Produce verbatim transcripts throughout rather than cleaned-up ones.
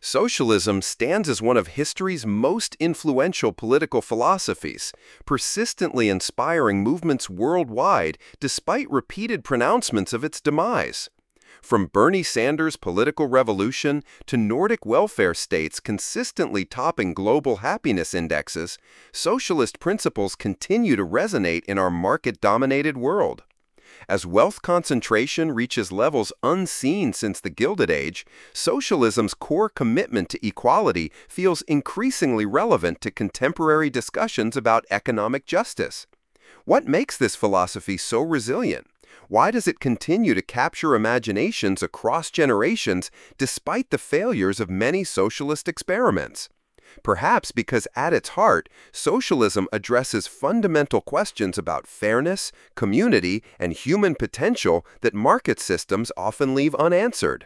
Socialism stands as one of history's most influential political philosophies, persistently inspiring movements worldwide despite repeated pronouncements of its demise. From Bernie Sanders' political revolution to Nordic welfare states consistently topping global happiness indexes, socialist principles continue to resonate in our market-dominated world. As wealth concentration reaches levels unseen since the Gilded Age, socialism's core commitment to equality feels increasingly relevant to contemporary discussions about economic justice. What makes this philosophy so resilient? Why does it continue to capture imaginations across generations despite the failures of many socialist experiments? Perhaps because at its heart, socialism addresses fundamental questions about fairness, community, and human potential that market systems often leave unanswered.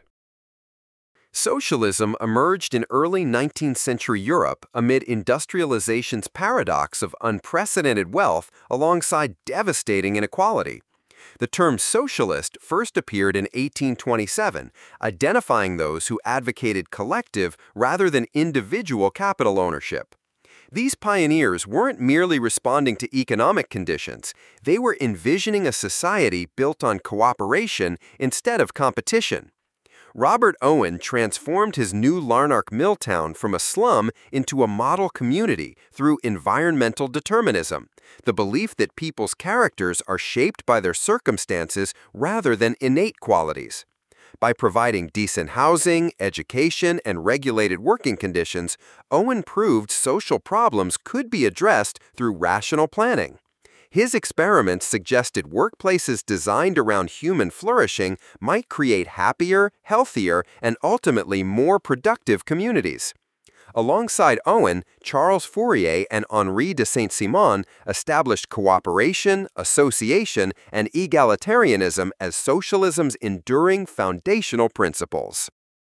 Socialism emerged in early nineteenth century Europe amid industrialization's paradox of unprecedented wealth alongside devastating inequality. The term socialist first appeared in eighteen twenty-seven, identifying those who advocated collective rather than individual capital ownership. These pioneers weren't merely responding to economic conditions, they were envisioning a society built on cooperation instead of competition. Robert Owen transformed his new Larnark mill town from a slum into a model community through environmental determinism, the belief that people's characters are shaped by their circumstances rather than innate qualities. By providing decent housing, education, and regulated working conditions, Owen proved social problems could be addressed through rational planning. His experiments suggested workplaces designed around human flourishing might create happier, healthier, and ultimately more productive communities. Alongside Owen, Charles Fourier and Henri de Saint-Simon established cooperation, association, and egalitarianism as socialism's enduring foundational principles.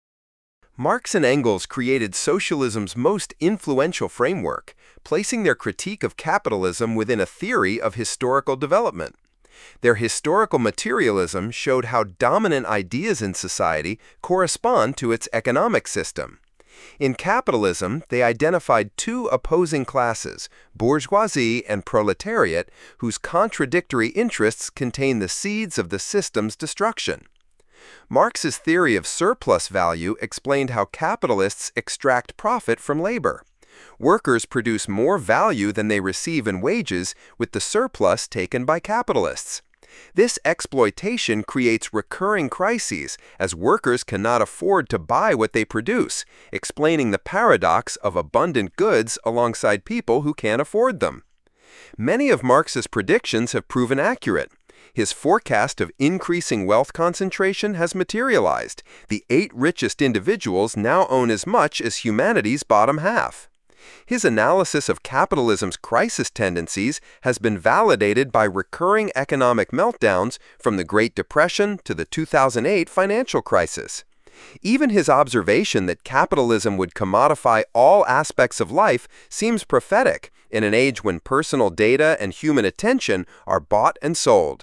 Marx and Engels created socialism's most influential framework, placing their critique of capitalism within a theory of historical development. Their historical materialism showed how dominant ideas in society correspond to its economic system. In capitalism, they identified two opposing classes, bourgeoisie and proletariat, whose contradictory interests contain the seeds of the system's destruction. Marx's theory of surplus value explained how capitalists extract profit from labor. Workers produce more value than they receive in wages, with the surplus taken by capitalists. This exploitation creates recurring crises, as workers cannot afford to buy what they produce, explaining the paradox of abundant goods alongside people who can't afford them. Many of Marx's predictions have proven accurate. His forecast of increasing wealth concentration has materialized. The eight richest individuals now own as much as humanity's bottom half. His analysis of capitalism's crisis tendencies has been validated by recurring economic meltdowns from the Great Depression to the two thousand eight financial crisis. Even his observation that capitalism would commodify all aspects of life seems prophetic in an age when personal data and human attention are bought and sold.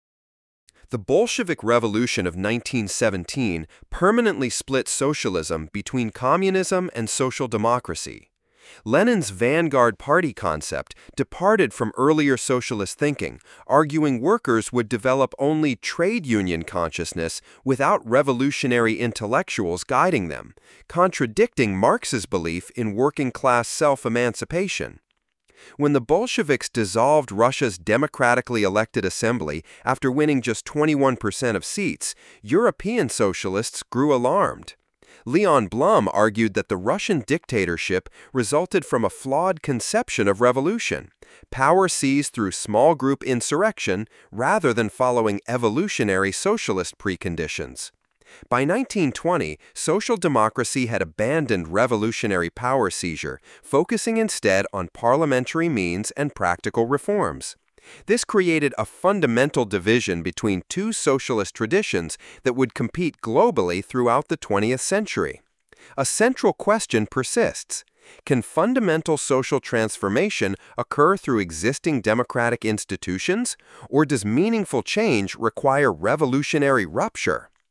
The Bolshevik Revolution of nineteen seventeen permanently split socialism between communism and social democracy. Lenin's vanguard party concept departed from earlier socialist thinking, arguing workers would develop only trade union consciousness without revolutionary intellectuals guiding them, contradicting Marx's belief in working-class self-emancipation. When the Bolsheviks dissolved Russia's democratically elected assembly after winning just twenty-one percent of seats, European socialists grew alarmed. Leon Blum argued that the Russian dictatorship resulted from a flawed conception of revolution, power seized through small group insurrection rather than following evolutionary socialist preconditions. By nineteen twenty, social democracy had abandoned revolutionary power seizure, focusing instead on parliamentary means and practical reforms. This created a fundamental division between two socialist traditions that would compete globally throughout the twentieth century. A central question persists. Can fundamental social transformation occur through existing democratic institutions, or does meaningful change require revolutionary rupture?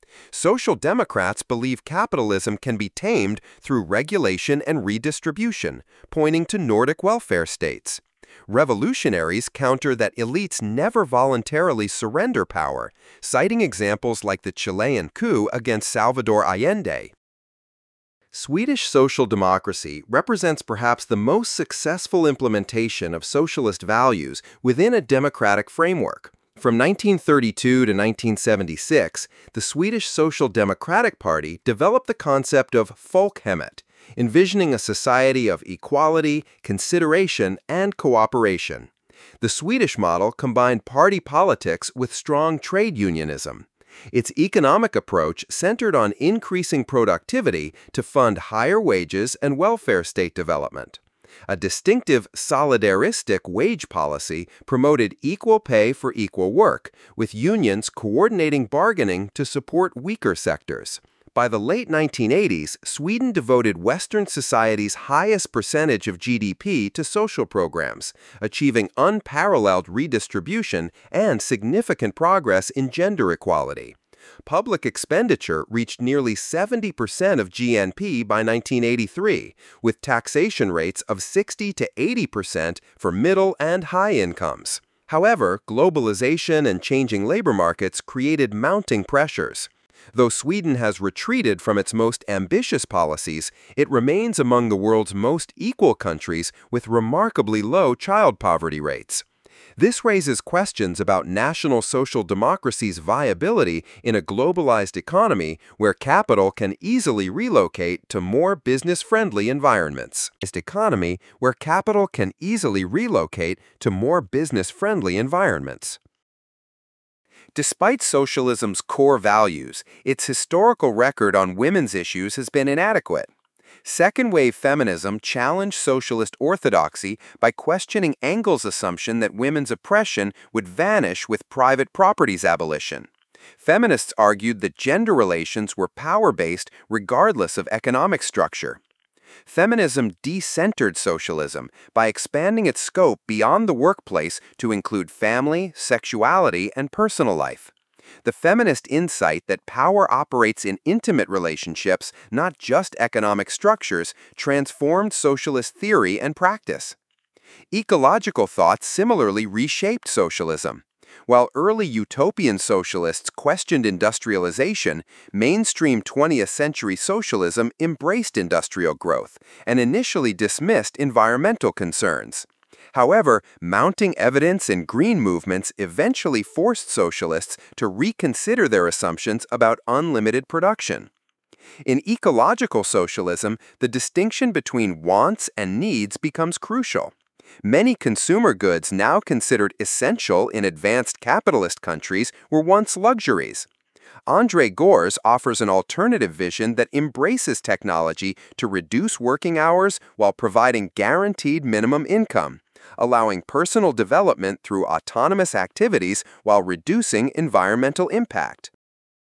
Social democrats believe capitalism can be tamed through regulation and redistribution, pointing to Nordic welfare states. Revolutionaries counter that elites never voluntarily surrender power, citing examples like the Chilean coup against Salvador Allende. Swedish social democracy represents perhaps the most successful implementation of socialist values within a democratic framework. From nineteen thirty-two to nineteen seventy-six, the Swedish Social Democratic Party developed the concept of folkhemmet, envisioning a society of equality, consideration, and cooperation. The Swedish model combined party politics with strong trade unionism. Its economic approach centered on increasing productivity to fund higher wages and welfare state development. A distinctive solidaristic wage policy promoted equal pay for equal work, with unions coordinating bargaining to support weaker sectors. By the late nineteen eighties, Sweden devoted Western society's highest percentage of G D P to social programs, achieving unparalleled redistribution and significant progress in gender equality. Public expenditure reached nearly seventy percent of G N P by nineteen eighty-three, with taxation rates of sixty to eighty percent for middle and high incomes. However, globalization and changing labor markets created mounting pressures. Though Sweden has retreated from its most ambitious policies, it remains among the world's most equal countries with remarkably low child poverty rates. This raises questions about national social democracy's viability in a globalized economy where capital can easily relocate to more business-friendly environments. Economy where capital can easily relocate to more business-friendly environments. Despite socialism's core values, its historical record on women's issues has been inadequate. Second-wave feminism challenged socialist orthodoxy by questioning Engels' assumption that women's oppression would vanish with private property's abolition. Feminists argued that gender relations were power-based regardless of economic structure. Feminism decentered socialism by expanding its scope beyond the workplace to include family, sexuality, and personal life. The feminist insight that power operates in intimate relationships, not just economic structures, transformed socialist theory and practice. Ecological thought similarly reshaped socialism. While early utopian socialists questioned industrialization, mainstream twentieth century socialism embraced industrial growth and initially dismissed environmental concerns. However, mounting evidence and green movements eventually forced socialists to reconsider their assumptions about unlimited production. In ecological socialism, the distinction between wants and needs becomes crucial. Many consumer goods now considered essential in advanced capitalist countries were once luxuries. Andre Gors offers an alternative vision that embraces technology to reduce working hours while providing guaranteed minimum income, allowing personal development through autonomous activities while reducing environmental impact.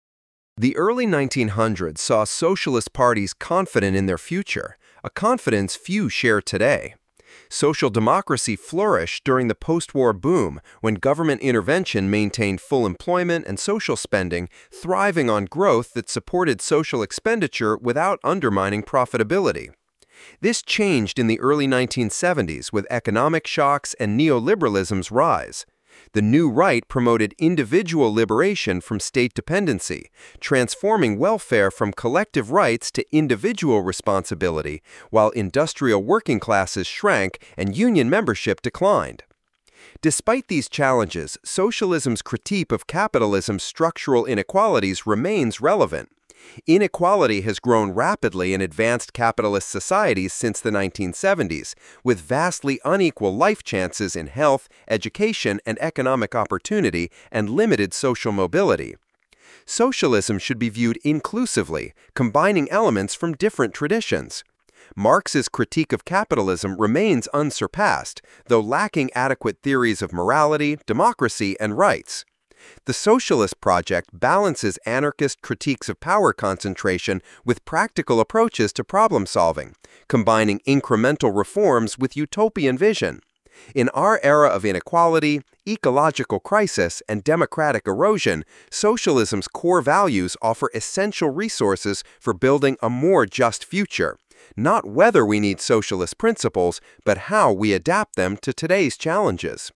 The early nineteen hundreds saw socialist parties confident in their future, a confidence few share today. Social democracy flourished during the post-war boom when government intervention maintained full employment and social spending, thriving on growth that supported social expenditure without undermining profitability. This changed in the early nineteen seventies with economic shocks and neoliberalism's rise. The new right promoted individual liberation from state dependency, transforming welfare from collective rights to individual responsibility, while industrial working classes shrank and union membership declined. Despite these challenges, socialism's critique of capitalism's structural inequalities remains relevant. Inequality has grown rapidly in advanced capitalist societies since the nineteen seventies, with vastly unequal life chances in health, education, and economic opportunity, and limited social mobility. Socialism should be viewed inclusively, combining elements from different traditions. Marx's critique of capitalism remains unsurpassed, though lacking adequate theories of morality, democracy, and rights. The socialist project balances anarchist critiques of power concentration with practical approaches to problem solving, combining incremental reforms with utopian vision. In our era of inequality, ecological crisis, and democratic erosion, socialism's core values offer essential resources for building a more just future. Not whether we need socialist principles, but how we adapt them to today's challenges.